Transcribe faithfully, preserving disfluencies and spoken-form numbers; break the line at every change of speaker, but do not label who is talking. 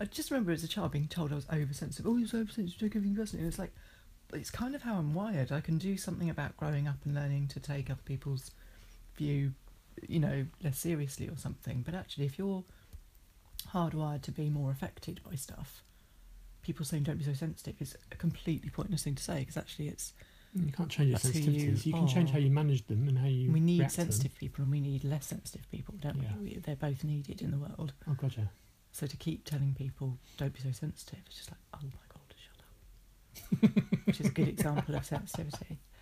I just remember as a child being told I was oversensitive. Oh, you're so oversensitive, take everything personally. And it's like, it's kind of how I'm wired. I can do something about growing up and learning to take other people's view, you know, less seriously or something. But actually, if you're hardwired to be more affected by stuff, people saying don't be so sensitive is a completely pointless thing to say, because actually it's...
You can't change your
That's who
sensitivities. You,
you
can change
are.
how you manage them and how you
We need
react to them.
sensitive people and we need less sensitive people, don't
Yeah.
we? we? They're both needed in the world.
Oh, God, yeah.
So to keep telling people don't be so sensitive, it's just like, oh my God, shut up. Which is a good example of sensitivity.